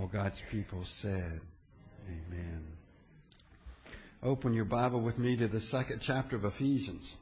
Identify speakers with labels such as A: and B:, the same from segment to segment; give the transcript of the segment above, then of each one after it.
A: All God's people said, amen. Open your Bible with me to the 2nd chapter of Ephesians.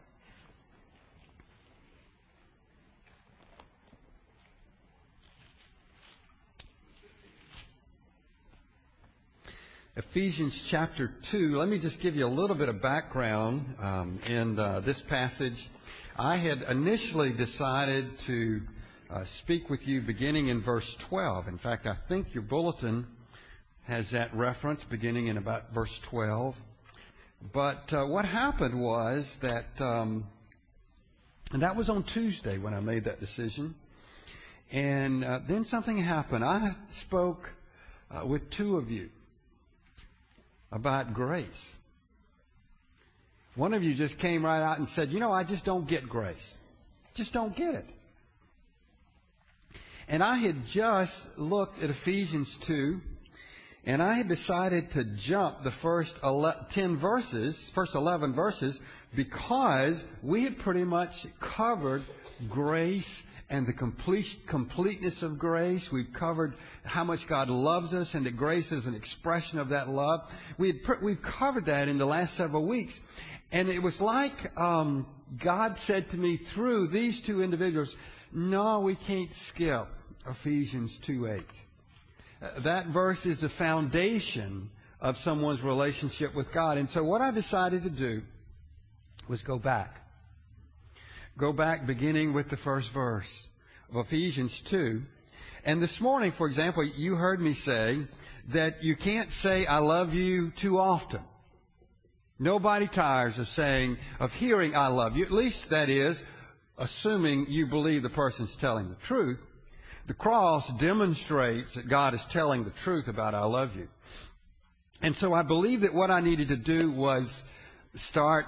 A: Ephesians chapter 2. Let me just give you a little bit of background in this passage. I had initially decided to speak with you beginning in verse 12. In fact, I think your bulletin has that reference beginning in about verse 12. But what happened was that, and that was on Tuesday when I made that decision. And then something happened. I spoke with two of you about grace. One of you just came right out and said, I just don't get grace. Just don't get it. And I had just looked at Ephesians 2, and I had decided to jump the first 11 verses, because we had pretty much covered grace and the completeness of grace. We've covered how much God loves us and that grace is an expression of that love. We've covered that in the last several weeks. And it was like God said to me through these two individuals, no, we can't skip Ephesians 2:8. That verse is the foundation of someone's relationship with God. And so what I decided to do was go back. Go back beginning with the first verse of Ephesians 2. And this morning, for example, you heard me say that you can't say I love you too often. Nobody tires of hearing I love you. At least that is, assuming you believe the person's telling the truth. The cross demonstrates that God is telling the truth about I love you. And so I believe that what I needed to do was start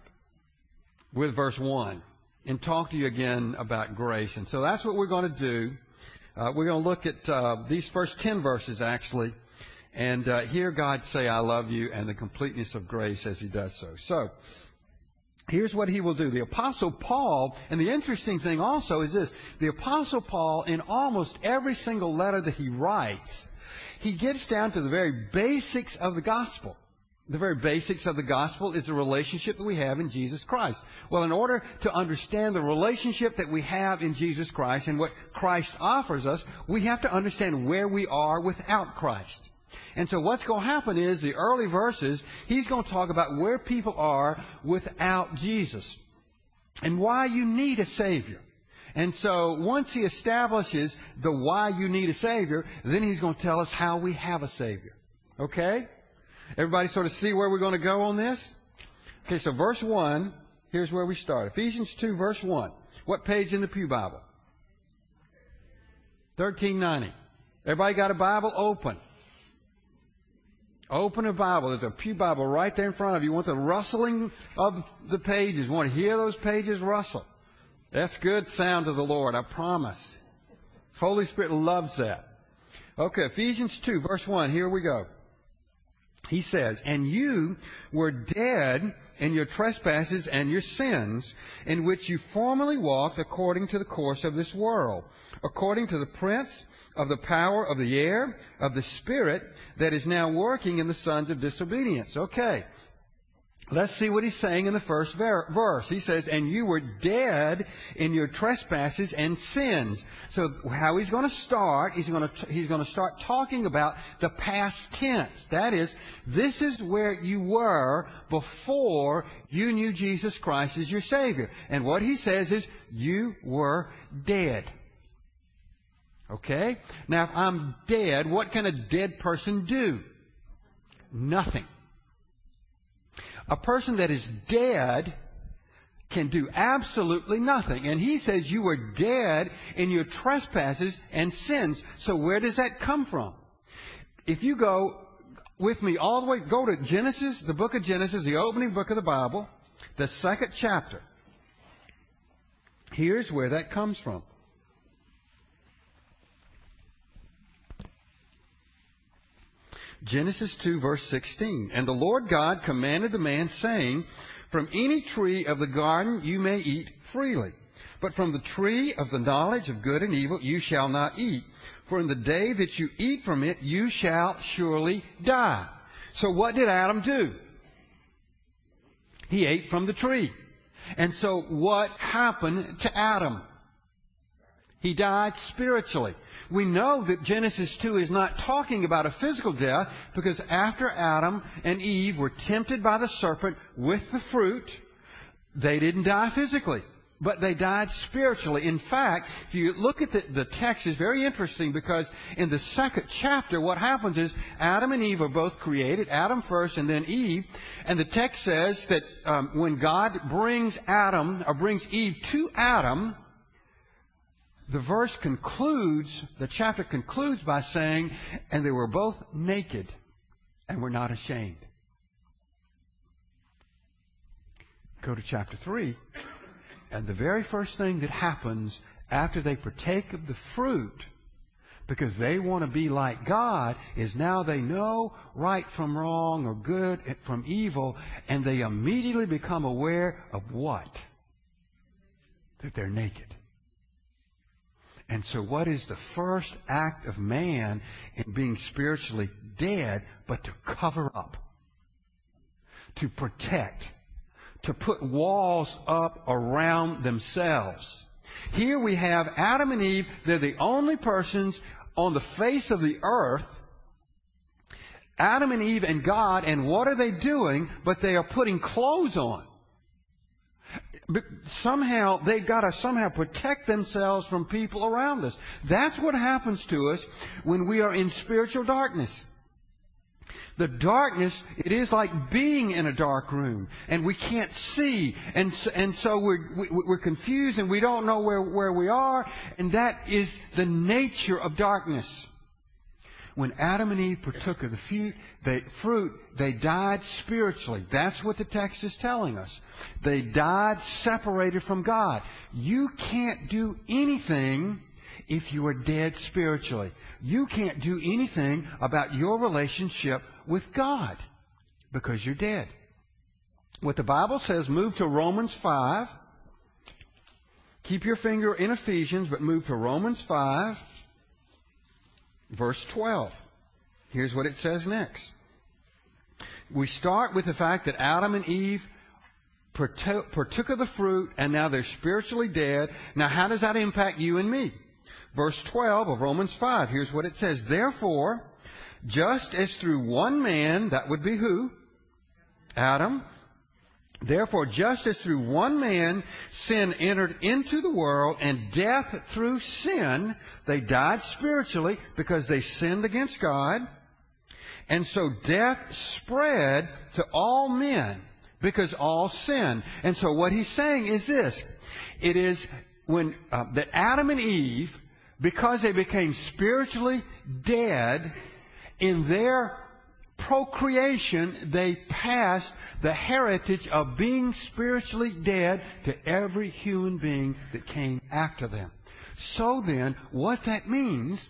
A: with verse 1 and talk to you again about grace. And so that's what we're going to do. We're going to look at these first 10 verses, actually, and hear God say, I love you, and the completeness of grace as He does so. So, here's what He will do. The Apostle Paul, and the interesting thing also is this, the Apostle Paul, in almost every single letter that he writes, he gets down to the very basics of the gospel. The very basics of the gospel is the relationship that we have in Jesus Christ. Well, in order to understand the relationship that we have in Jesus Christ and what Christ offers us, we have to understand where we are without Christ. And so what's going to happen is the early verses, he's going to talk about where people are without Jesus and why you need a Savior. And so once he establishes the why you need a Savior, then he's going to tell us how we have a Savior. Okay? Everybody sort of see where we're going to go on this? Okay, so verse 1, here's where we start. Ephesians 2, verse 1. What page in the Pew Bible? 1390. Everybody got a Bible? Open. Open a Bible. There's a Pew Bible right there in front of you. You want the rustling of the pages. You want to hear those pages rustle. That's good sound to the Lord, I promise. Holy Spirit loves that. Okay, Ephesians 2, verse 1. Here we go. He says, and you were dead in your trespasses and your sins, in which you formerly walked according to the course of this world, according to the prince of the power of the air, of the spirit that is now working in the sons of disobedience. Okay. Let's see what he's saying in the first verse. He says, and you were dead in your trespasses and sins. So how he's going to start, he's going to start talking about the past tense. That is, this is where you were before you knew Jesus Christ as your Savior. And what he says is, you were dead. Okay? Now, if I'm dead, what can a dead person do? Nothing. A person that is dead can do absolutely nothing. And he says you were dead in your trespasses and sins. So where does that come from? If you go with me all the way, go to Genesis, the book of Genesis, the opening book of the Bible, the 2nd chapter. Here's where that comes from. Genesis 2, verse 16. And the Lord God commanded the man, saying, from any tree of the garden you may eat freely, but from the tree of the knowledge of good and evil you shall not eat. for in the day that you eat from it, you shall surely die. So what did Adam do? He ate from the tree. And so what happened to Adam? He died spiritually. We know that Genesis 2 is not talking about a physical death, because after Adam and Eve were tempted by the serpent with the fruit, they didn't die physically, but they died spiritually. In fact, if you look at the text, it's very interesting, because in the second chapter, what happens is Adam and Eve are both created, Adam first and then Eve, and the text says that when God brings Eve to Adam, the chapter concludes by saying, and they were both naked and were not ashamed. Go to chapter 3, and the very first thing that happens after they partake of the fruit, because they want to be like God, is now they know right from wrong or good from evil, and they immediately become aware of what? That they're naked. And so what is the first act of man in being spiritually dead but to cover up, to protect, to put walls up around themselves? Here we have Adam and Eve. They're the only persons on the face of the earth. Adam and Eve and God, and what are they doing? But they are putting clothes on. But somehow, they've got to protect themselves from people around us. That's what happens to us when we are in spiritual darkness. The darkness, it is like being in a dark room, and we can't see, and so we're confused, and we don't know where we are, and that is the nature of darkness. When Adam and Eve partook of the fruit, they died spiritually. That's what the text is telling us. They died separated from God. You can't do anything if you are dead spiritually. You can't do anything about your relationship with God because you're dead. What the Bible says, move to Romans 5. Keep your finger in Ephesians, but move to Romans 5. Verse 12. Here's what it says next. We start with the fact that Adam and Eve partook of the fruit, and now they're spiritually dead. Now, how does that impact you and me? Verse 12 of Romans 5. Here's what it says. Therefore, just as through one man, that would be who? Adam. Therefore, just as through one man sin entered into the world, and death through sin, they died spiritually because they sinned against God. And so death spread to all men because all sinned. And so what he's saying is this. It is when that Adam and Eve, because they became spiritually dead, in their procreation, they passed the heritage of being spiritually dead to every human being that came after them. So then, what that means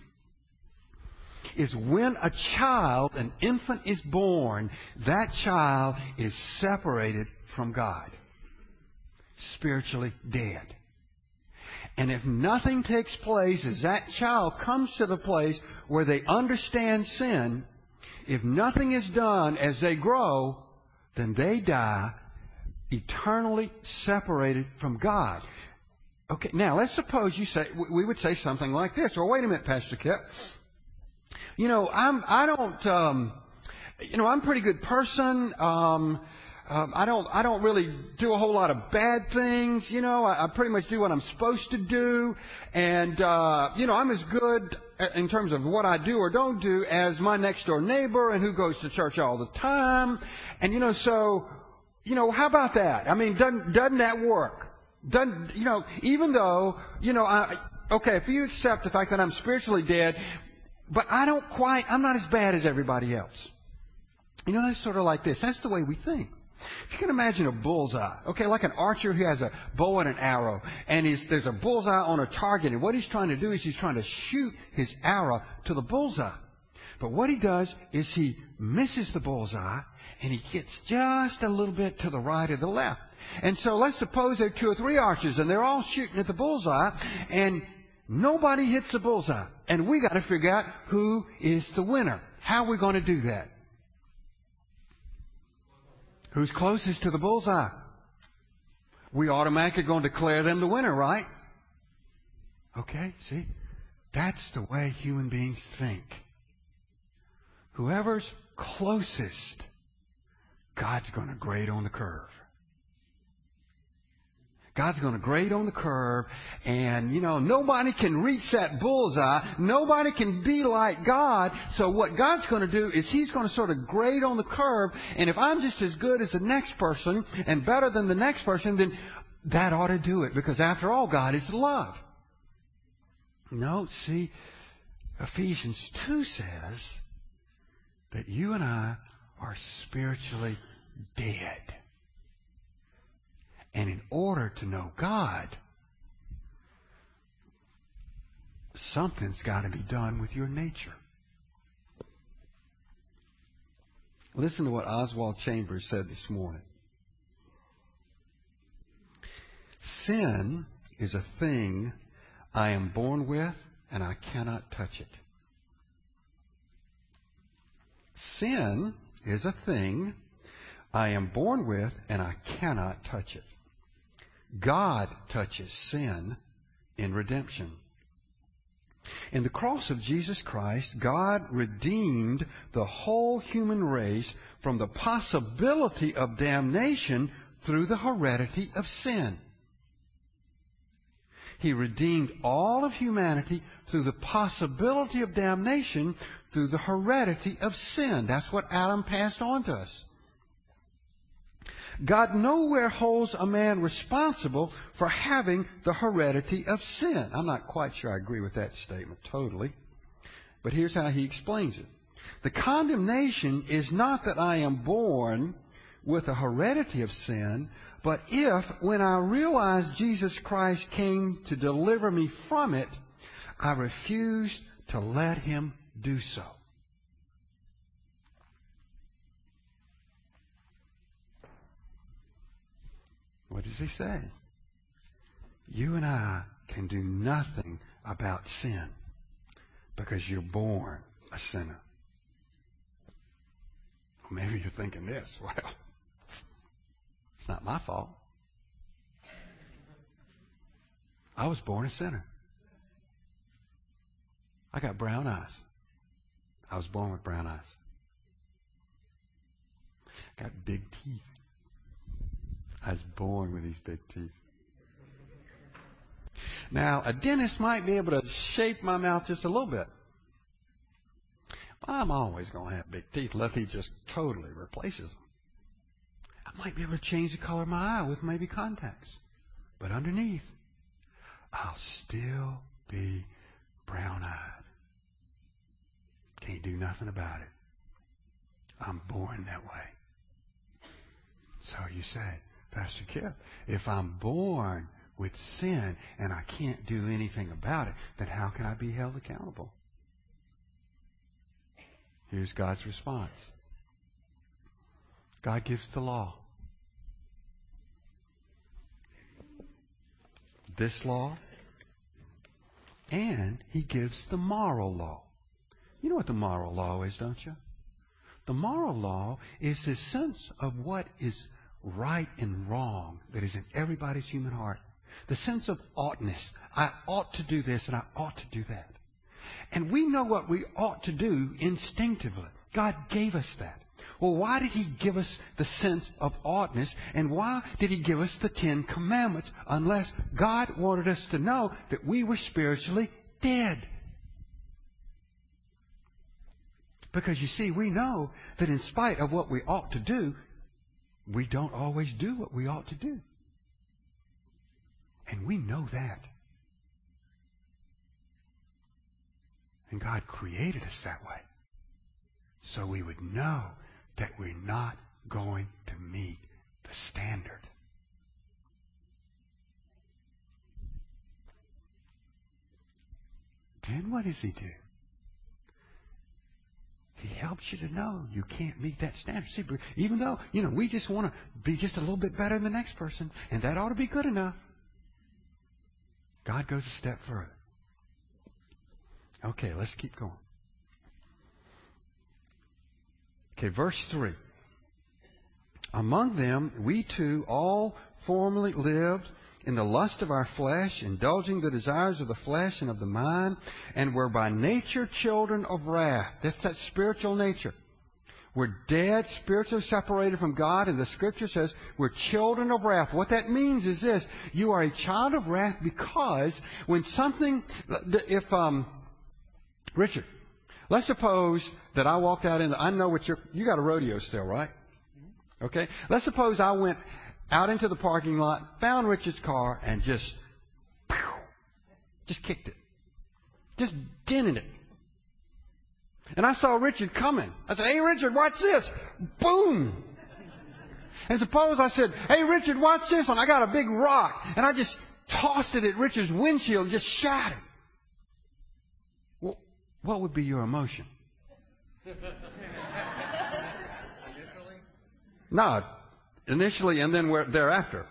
A: is when a child, an infant, is born, that child is separated from God, spiritually dead. And if nothing takes place as that child comes to the place where they understand sin, if nothing is done as they grow, then they die eternally separated from God. Okay, now let's suppose we would say something like this. Well, wait a minute, Pastor Kip. I'm a pretty good person. I don't really do a whole lot of bad things. I pretty much do what I'm supposed to do. And, I'm as good in terms of what I do or don't do as my next door neighbor and who goes to church all the time. And, how about that? I mean, doesn't that work? Even though, if you accept the fact that I'm spiritually dead, but I'm not as bad as everybody else. That's sort of like this. That's the way we think. If you can imagine a bullseye, like an archer who has a bow and an arrow, and there's a bullseye on a target, and what he's trying to do is he's trying to shoot his arrow to the bullseye. But what he does is he misses the bullseye, and he gets just a little bit to the right or the left. And so let's suppose there are 2 or 3 archers, and they're all shooting at the bullseye, and Nobody hits the bullseye. And we got to figure out who is the winner. How are we going to do that? Who's closest to the bullseye? We automatically going to declare them the winner, right? Okay, see? That's the way human beings think. Whoever's closest, God's going to grade on the curve. God's going to grade on the curve, and, nobody can reach that bullseye. Nobody can be like God. So what God's going to do is He's going to sort of grade on the curve, and if I'm just as good as the next person and better than the next person, then that ought to do it, because after all, God is love. No, see, Ephesians 2 says that you and I are spiritually dead. And in order to know God, something's got to be done with your nature. Listen to what Oswald Chambers said this morning. Sin is a thing I am born with, and I cannot touch it. Sin is a thing I am born with, and I cannot touch it. God touches sin in redemption. In the cross of Jesus Christ, God redeemed the whole human race from the possibility of damnation through the heredity of sin. He redeemed all of humanity through the possibility of damnation through the heredity of sin. That's what Adam passed on to us. God nowhere holds a man responsible for having the heredity of sin. I'm not quite sure I agree with that statement totally, but here's how he explains it. The condemnation is not that I am born with a heredity of sin, but if, when I realize Jesus Christ came to deliver me from it, I refuse to let Him do so. What does he say? You and I can do nothing about sin because you're born a sinner. Well, maybe you're thinking this. Well, it's not my fault. I was born a sinner. I got brown eyes. I was born with brown eyes. I got big teeth. I was born with these big teeth. Now, a dentist might be able to shape my mouth just a little bit. But I'm always going to have big teeth unless he just totally replaces them. I might be able to change the color of my eye with maybe contacts. But underneath, I'll still be brown-eyed. Can't do nothing about it. I'm born that way. So you say, Pastor Kip, if I'm born with sin and I can't do anything about it, then how can I be held accountable? Here's God's response. God gives the law. This law, and He gives the moral law. You know what the moral law is, don't you? The moral law is the sense of what is right and wrong that is in everybody's human heart. The sense of oughtness. I ought to do this and I ought to do that. And we know what we ought to do instinctively. God gave us that. Well, why did He give us the sense of oughtness, and why did He give us the 10 Commandments unless God wanted us to know that we were spiritually dead? Because you see, we know that in spite of what we ought to do, we don't always do what we ought to do. And we know that. And God created us that way. So we would know that we're not going to meet the standard. Then what does He do? He helps you to know you can't meet that standard. See, even though, we just want to be just a little bit better than the next person, and that ought to be good enough. God goes a step further. Okay, let's keep going. Okay, verse 3. Among them, we too all formerly lived in the lust of our flesh, indulging the desires of the flesh and of the mind, and were by nature children of wrath. That's that spiritual nature. We're dead, spiritually separated from God, and the Scripture says we're children of wrath. What that means is this: you are a child of wrath because when something, Richard, let's suppose that I walked out I know what you got a rodeo still, right? Okay? Let's suppose I went out into the parking lot, found Richard's car, and just kicked it. Just dented it. And I saw Richard coming. I said, "Hey, Richard, watch this." Boom! And suppose I said, "Hey, Richard, watch this." And I got a big rock, and I just tossed it at Richard's windshield and just shattered. Well, what would be your emotion? No, initially and then thereafter.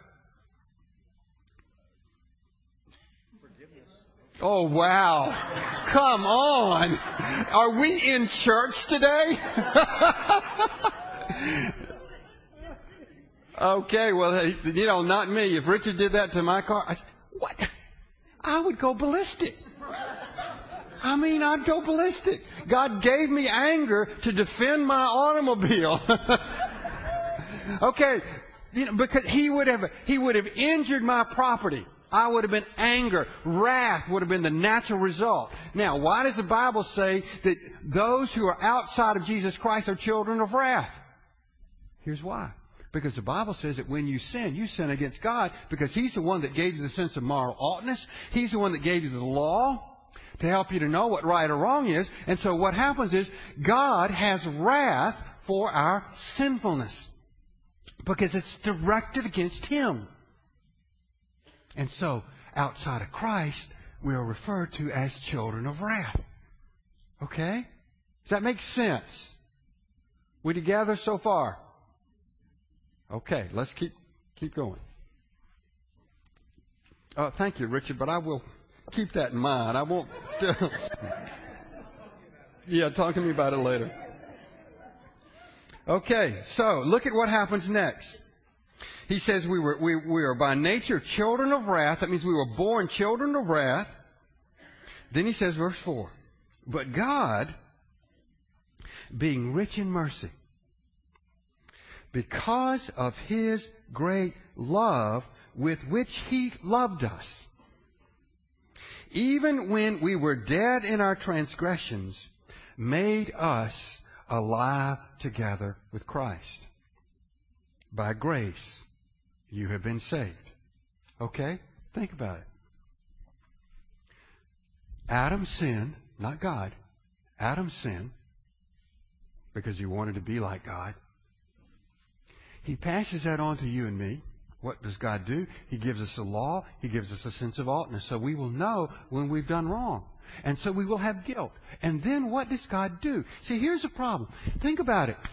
A: Oh, wow. Come on. Are we in church today? Okay, well, not me. If Richard did that to my car, what? I would go ballistic. I'd go ballistic. God gave me anger to defend my automobile. Okay, because he would have injured my property. I would have been anger. Wrath would have been the natural result. Now, why does the Bible say that those who are outside of Jesus Christ are children of wrath? Here's why. Because the Bible says that when you sin against God, because He's the one that gave you the sense of moral oughtness. He's the one that gave you the law to help you to know what right or wrong is. And so what happens is God has wrath for our sinfulness because it's directed against Him. And so, outside of Christ, we are referred to as children of wrath. Okay? Does that make sense? We together so far? Okay, let's keep going. Thank you, Richard, but I will keep that in mind. I won't still... Yeah, talk to me about it later. Okay, so look at what happens next. He says we are by nature children of wrath. That means we were born children of wrath. Then he says, verse 4, but God, being rich in mercy, because of His great love with which He loved us, even when we were dead in our transgressions, made us alive together with Christ. By grace, you have been saved. Okay? Think about it. Adam sinned, not God. Adam sinned because he wanted to be like God. He passes that on to you and me. What does God do? He gives us a law. He gives us a sense of oughtness. So we will know when we've done wrong. And so we will have guilt. And then what does God do? See, here's the problem. Think about it.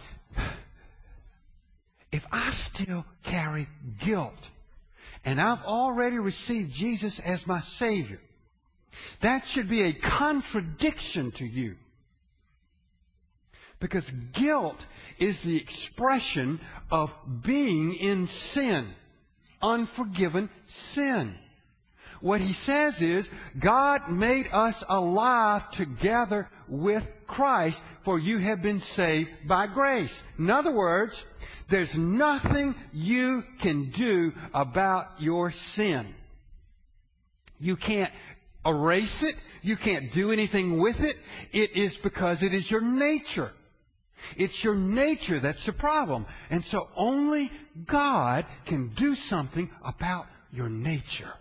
A: If I still carry guilt, and I've already received Jesus as my Savior, that should be a contradiction to you. Because guilt is the expression of being in sin, unforgiven sin. What he says is, God made us alive together with Christ, for you have been saved by grace. In other words, there's nothing you can do about your sin. You can't erase it. You can't do anything with it. It is because it is your nature. It's your nature that's the problem. And so only God can do something about your nature.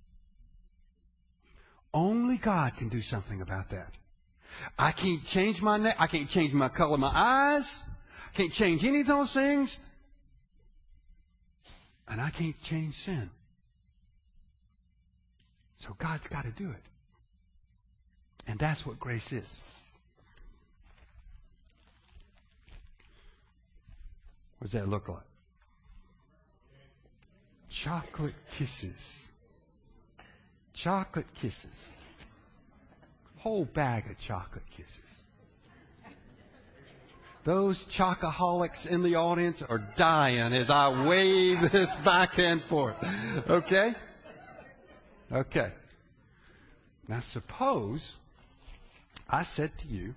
A: Only God can do something about that. I can't change my neck. I can't change my color of my eyes. I can't change any of those things. And I can't change sin. So God's got to do it. And that's what grace is. What does that look like? Chocolate kisses. Chocolate kisses. whole bag of chocolate kisses. Those chocoholics in the audience are dying as I wave this back and forth. Okay? Okay. Now suppose I said to you,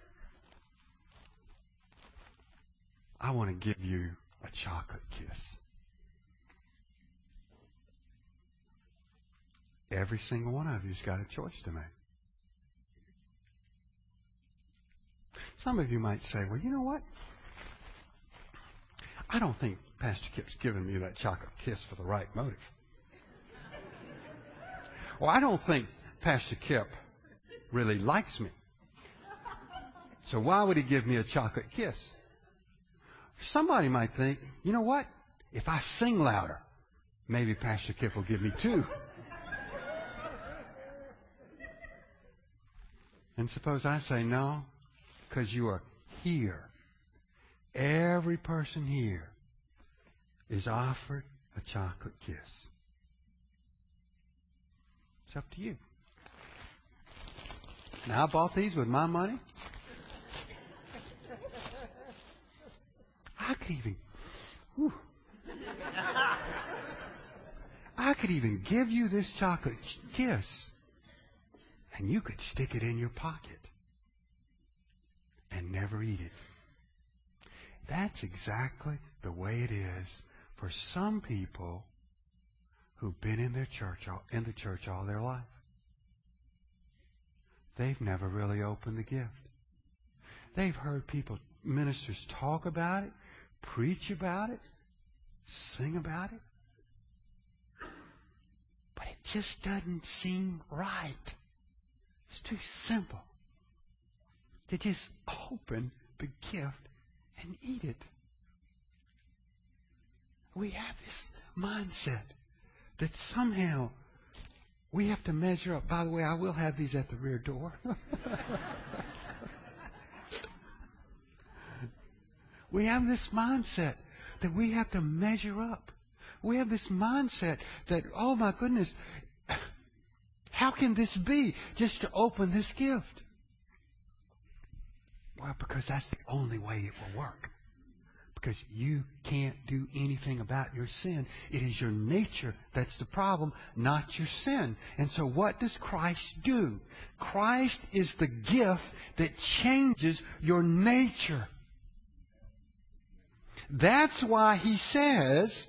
A: I want to give you a chocolate kiss. Every single one of you's got a choice to make. Some of you might say, well, you know what? I don't think Pastor Kip's giving me that chocolate kiss for the right motive. Well, I don't think Pastor Kip really likes me. So why would he give me a chocolate kiss? Somebody might think, you know what? If I sing louder, maybe Pastor Kip will give me two. And suppose I say, no, because you are here. Every person here is offered a chocolate kiss. It's up to you. Now, I bought these with my money. I could even give you this chocolate kiss, and you could stick it in your pocket and never eat it. That's exactly the way it is for some people who've been in the church all their life. They've never really opened the gift. They've heard ministers talk about it, preach about it, sing about it, but it just doesn't seem right. It's too simple to just open the gift and eat it. We have this mindset that somehow we have to measure up. By the way, I will have these at the rear door. We have this mindset that we have to measure up. We have this mindset that, oh my goodness, how can this be just to open this gift? Well, because that's the only way it will work. Because you can't do anything about your sin. It is your nature that's the problem, not your sin. And so what does Christ do? Christ is the gift that changes your nature. That's why he says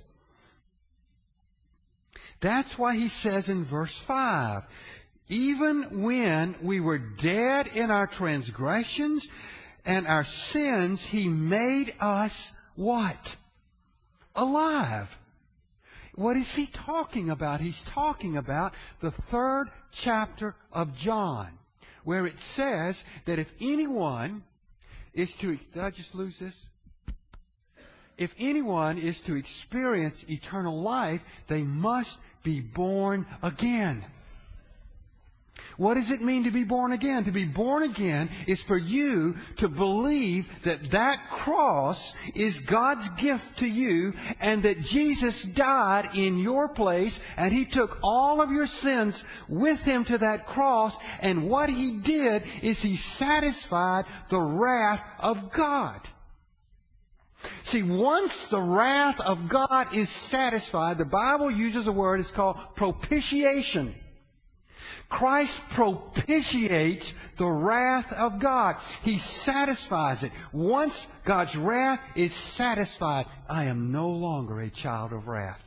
A: in verse 5, even when we were dead in our transgressions and our sins, he made us what? Alive. What is he talking about? He's talking about the 3rd chapter of John, where it says that if anyone is to... Did I just lose this? If anyone is to experience eternal life, they must be born again. What does it mean to be born again? To be born again is for you to believe that that cross is God's gift to you and that Jesus died in your place and He took all of your sins with Him to that cross, and what He did is He satisfied the wrath of God. See, once the wrath of God is satisfied, the Bible uses a word, it's called propitiation. Christ propitiates the wrath of God. He satisfies it. Once God's wrath is satisfied, I am no longer a child of wrath.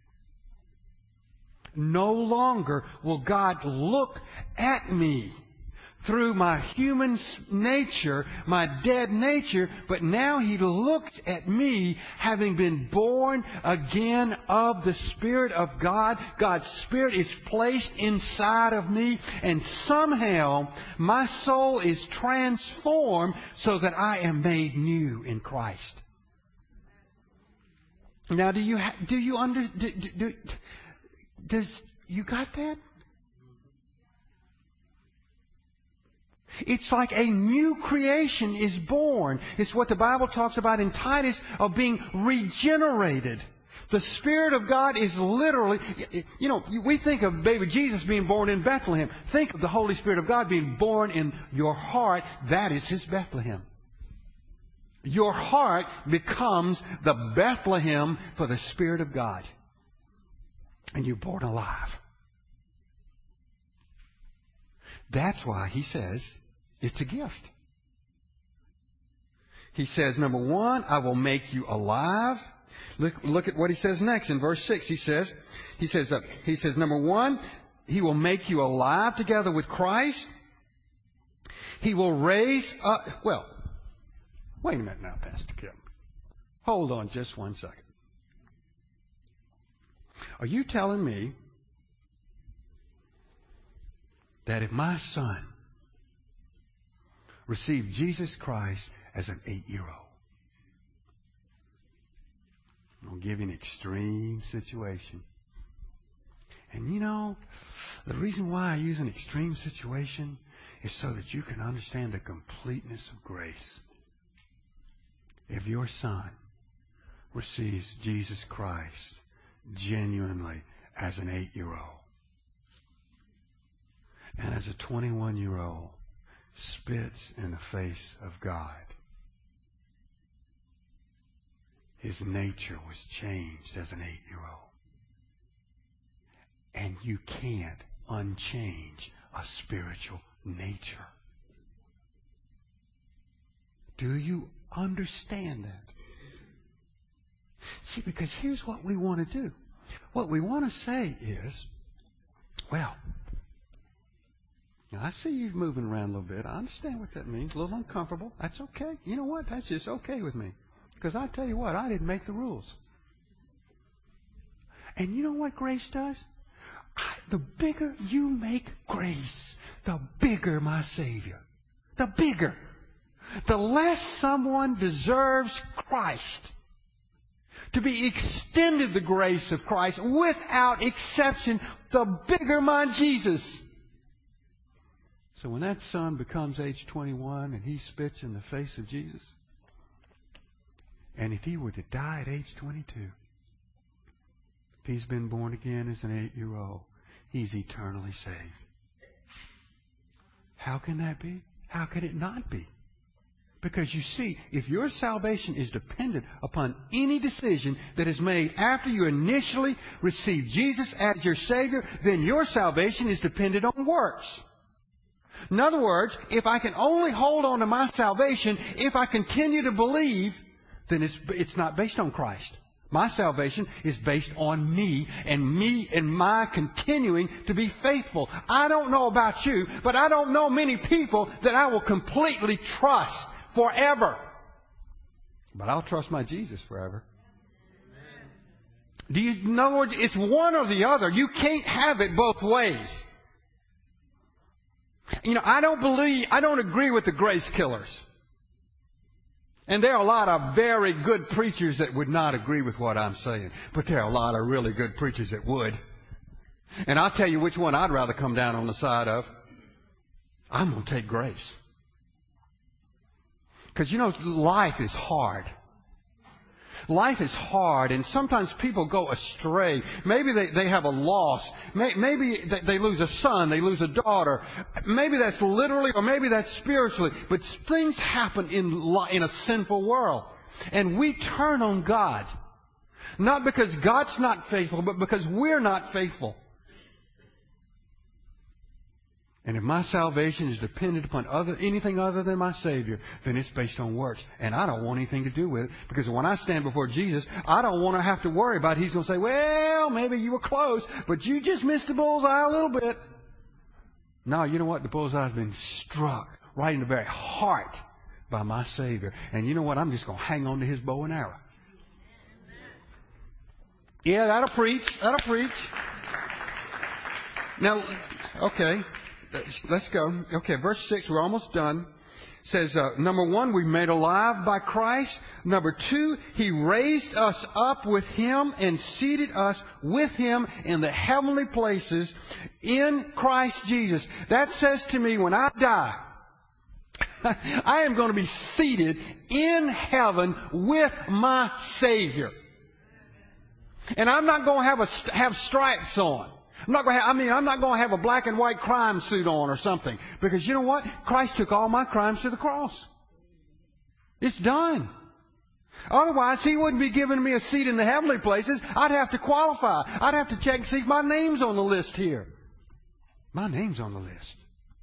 A: No longer will God look at me through my human nature, my dead nature, but now He looks at me having been born again of the Spirit of God. God's Spirit is placed inside of me, and somehow my soul is transformed so that I am made new in Christ. Now, you got that? It's like a new creation is born. It's what the Bible talks about in Titus of being regenerated. The Spirit of God is literally, you know, we think of baby Jesus being born in Bethlehem. Think of the Holy Spirit of God being born in your heart. That is His Bethlehem. Your heart becomes the Bethlehem for the Spirit of God. And you're born alive. That's why He says it's a gift. He says, number one, I will make you alive. Look at what He says next in verse 6. He says, number one, He will make you alive together with Christ. He will raise up, well, wait a minute now, Pastor Kim. Hold on just 1 second. Are you telling me that if my son received Jesus Christ as an 8-year-old, I'll give you an extreme situation. And you know, the reason why I use an extreme situation is so that you can understand the completeness of grace. If your son receives Jesus Christ genuinely as an 8-year-old, and as a 21-year-old spits in the face of God, his nature was changed as an 8-year-old. And you can't unchange a spiritual nature. Do you understand that? See, because here's what we want to do. What we want to say is, well, now I see you moving around a little bit. I understand what that means. A little uncomfortable. That's okay. You know what? That's just okay with me. Because I tell you what, I didn't make the rules. And you know what grace does? The bigger you make grace, the bigger my Savior. The bigger. The less someone deserves Christ, to be extended the grace of Christ without exception, the bigger my Jesus. So when that son becomes age 21 and he spits in the face of Jesus, and if he were to die at age 22, if he's been born again as an 8-year-old, he's eternally saved. How can that be? How can it not be? Because you see, if your salvation is dependent upon any decision that is made after you initially received Jesus as your Savior, then your salvation is dependent on works. In other words, if I can only hold on to my salvation, if I continue to believe, then it's not based on Christ. My salvation is based on me and my continuing to be faithful. I don't know about you, but I don't know many people that I will completely trust forever. But I'll trust my Jesus forever. In other words, it's one or the other. You can't have it both ways. You know, I don't agree with the grace killers. And there are a lot of very good preachers that would not agree with what I'm saying. But there are a lot of really good preachers that would. And I'll tell you which one I'd rather come down on the side of. I'm going to take grace. Because, you know, life is hard. Life is hard, and sometimes people go astray. Maybe they have a loss. Maybe they lose a son, they lose a daughter. Maybe that's literally, or maybe that's spiritually. But things happen in a sinful world. And we turn on God. Not because God's not faithful, but because we're not faithful. And if my salvation is dependent upon anything other than my Savior, then it's based on works. And I don't want anything to do with it, because when I stand before Jesus, I don't want to have to worry about He's going to say, well, maybe you were close, but you just missed the bullseye a little bit. No, you know what? The bullseye's been struck right in the very heart by my Savior. And you know what? I'm just going to hang on to His bow and arrow. Yeah, that'll preach. That'll preach. Now, okay. Let's go. Okay, verse 6, we're almost done. It says, number one, we're made alive by Christ. Number two, He raised us up with Him and seated us with Him in the heavenly places in Christ Jesus. That says to me, when I die, I am going to be seated in heaven with my Savior. And I'm not going to have stripes on. I'm not going to have a black and white crime suit on or something. Because you know what? Christ took all my crimes to the cross. It's done. Otherwise, He wouldn't be giving me a seat in the heavenly places. I'd have to qualify. I'd have to check and see if my name's on the list here. My name's on the list.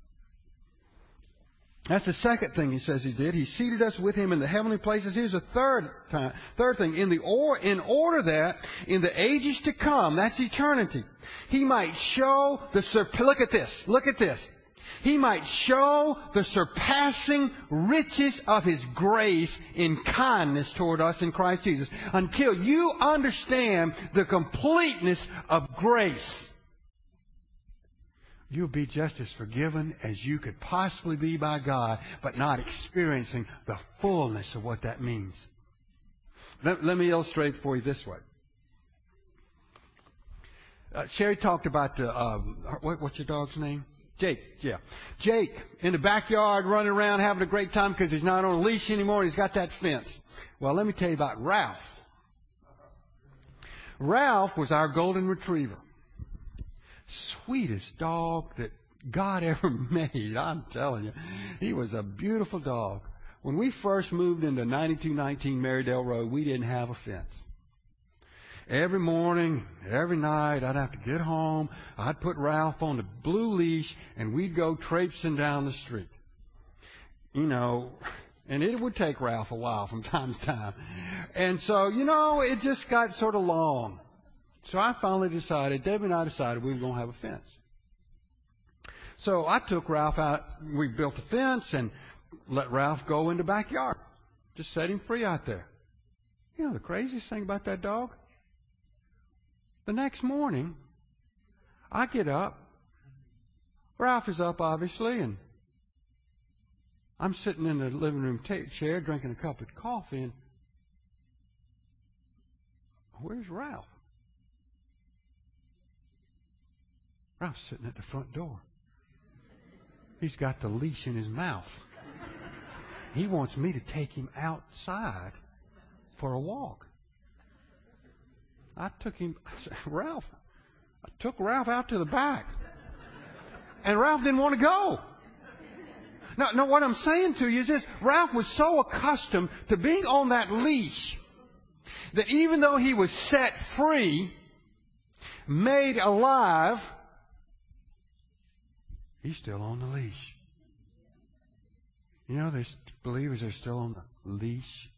A: That's the second thing He says He did. He seated us with Him in the heavenly places. Here's the third thing. In order that in the ages to come, that's eternity, He might show look at this. He might show the surpassing riches of His grace in kindness toward us in Christ Jesus. Until you understand the completeness of grace, you'll be just as forgiven as you could possibly be by God, but not experiencing the fullness of what that means. Let me illustrate for you this way. Sherry talked about what's your dog's name? Jake, yeah. Jake, in the backyard, running around, having a great time because he's not on a leash anymore. He's got that fence. Well, let me tell you about Ralph. Ralph was our golden retriever. Sweetest dog that God ever made. I'm telling you. He was a beautiful dog. When we first moved into 9219 Marydale Road, we didn't have a fence. Every morning, every night, I'd have to get home. I'd put Ralph on the blue leash, and we'd go traipsing down the street. You know, and it would take Ralph a while from time to time. And so, you know, it just got sort of long. So I finally decided, Debbie and I decided we were going to have a fence. So I took Ralph out. We built a fence and let Ralph go in the backyard. Just set him free out there. You know the craziest thing about that dog? The next morning, I get up. Ralph is up, obviously, and I'm sitting in the living room chair drinking a cup of coffee, and where's Ralph? Ralph's sitting at the front door. He's got the leash in his mouth. He wants me to take him outside for a walk. I took Ralph out to the back. And Ralph didn't want to go. Now, what I'm saying to you is this. Ralph was so accustomed to being on that leash that even though he was set free, made alive, he's still on the leash. You know, there's believers that are still on the leash.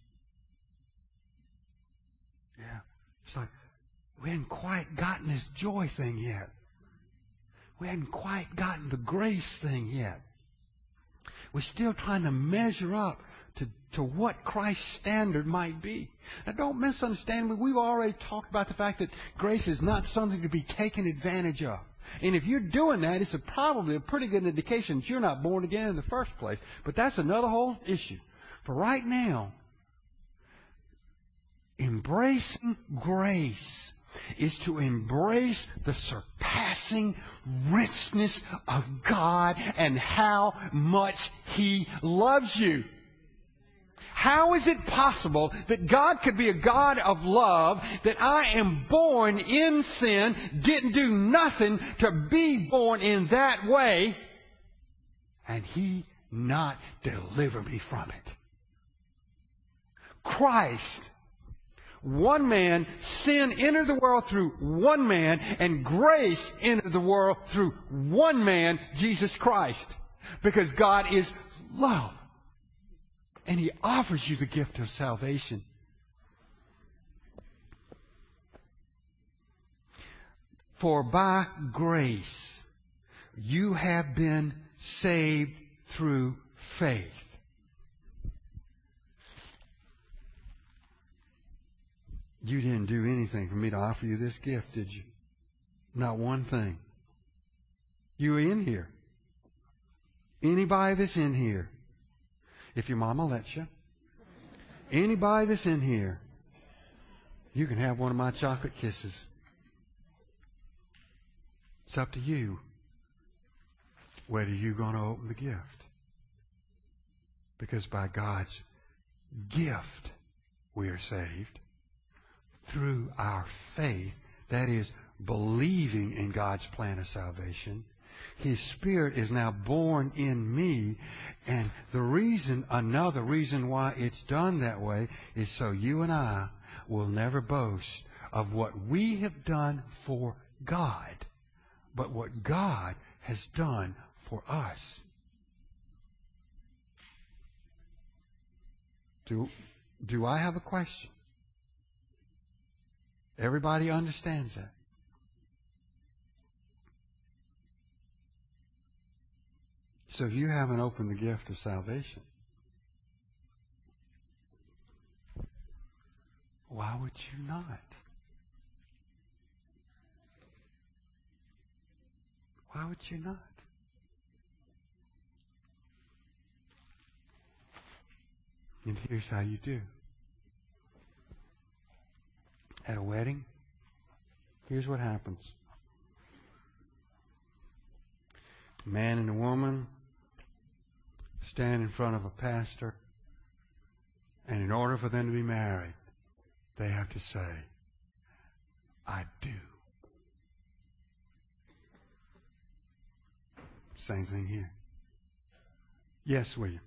A: Yeah. It's like, we hadn't quite gotten this joy thing yet. We hadn't quite gotten the grace thing yet. We're still trying to measure up to what Christ's standard might be. Now, don't misunderstand me. We've already talked about the fact that grace is not something to be taken advantage of. And if you're doing that, it's probably a pretty good indication that you're not born again in the first place. But that's another whole issue. For right now, embracing grace is to embrace the surpassing richness of God and how much He loves you. How is it possible that God could be a God of love, that I am born in sin, didn't do nothing to be born in that way, and He not deliver me from it? Christ, one man, sin entered the world through one man, and grace entered the world through one man, Jesus Christ. Because God is love. And He offers you the gift of salvation. For by grace you have been saved through faith. You didn't do anything for me to offer you this gift, did you? Not one thing. You were in here. Anybody that's in here, if your mama lets you, anybody that's in here, you can have one of my chocolate kisses. It's up to you whether you're going to open the gift. Because by God's gift we are saved through our faith, that is, believing in God's plan of salvation. His Spirit is now born in me, and another reason why it's done that way is so you and I will never boast of what we have done for God, but what God has done for us. Do I have a question? Everybody understands that. So if you haven't opened the gift of salvation, why would you not? Why would you not? And here's how you do. At a wedding, here's what happens. A man and a woman stand in front of a pastor, and in order for them to be married, they have to say, I do. Same thing here. Yes, William.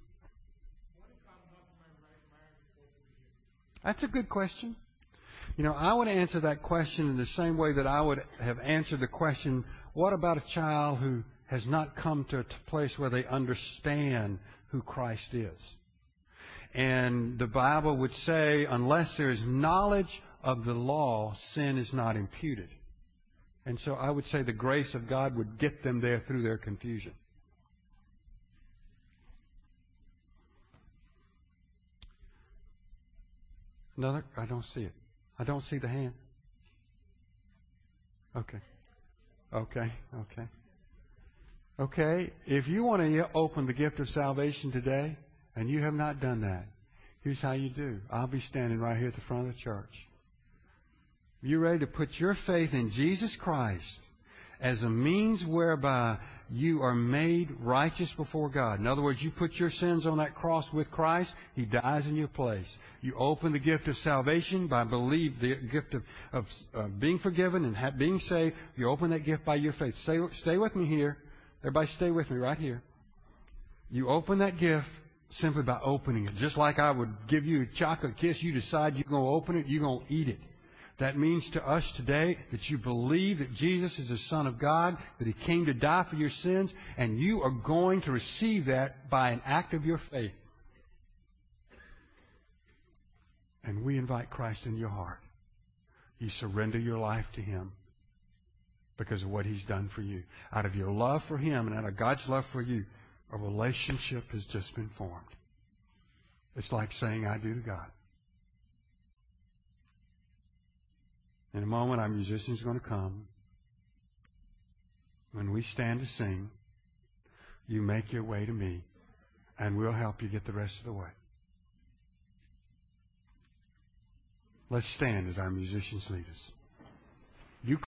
A: That's a good question. You know, I would answer that question in the same way that I would have answered the question, what about a child who has not come to a place where they understand who Christ is? And the Bible would say, unless there is knowledge of the law, sin is not imputed. And so I would say the grace of God would get them there through their confusion. Another? I don't see it. I don't see the hand. Okay. Okay, if you want to open the gift of salvation today, and you have not done that, here's how you do. I'll be standing right here at the front of the church. You ready to put your faith in Jesus Christ as a means whereby you are made righteous before God. In other words, you put your sins on that cross with Christ. He dies in your place. You open the gift of salvation by the gift of being forgiven and being saved. You open that gift by your faith. Stay with me here. Everybody stay with me right here. You open that gift simply by opening it. Just like I would give you a chocolate kiss, you decide you're going to open it, you're going to eat it. That means to us today that you believe that Jesus is the Son of God, that He came to die for your sins, and you are going to receive that by an act of your faith. And we invite Christ in your heart. You surrender your life to Him because of what He's done for you. Out of your love for Him and out of God's love for you, a relationship has just been formed. It's like saying, I do to God. In a moment, our musicians are going to come. When we stand to sing, you make your way to me, and we'll help you get the rest of the way. Let's stand as our musicians lead us. You